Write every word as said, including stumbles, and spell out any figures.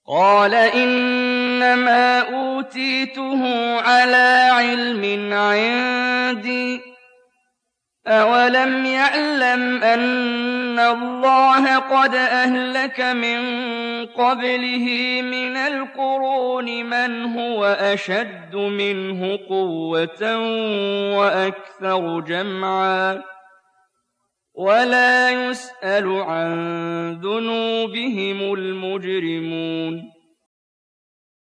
قَالَ إِنَّمَا أُوتِيتُهُ عَلَىٰ عِلْمٍ عِندِي ۚ أَوَلَمْ يَعْلَمْ أَنَّ اللَّهَ قَدْ أَهْلَكَ مِن قَبْلِهِ مِنَ الْقُرُونِ مَنْ هُوَ أَشَدُّ مِنْهُ قُوَّةً وَأَكْثَرُ جَمْعًا ۚ وَلَا يُسْأَلُ عَن ذُنُوبِهِمُ الْمُجْرِمُونَ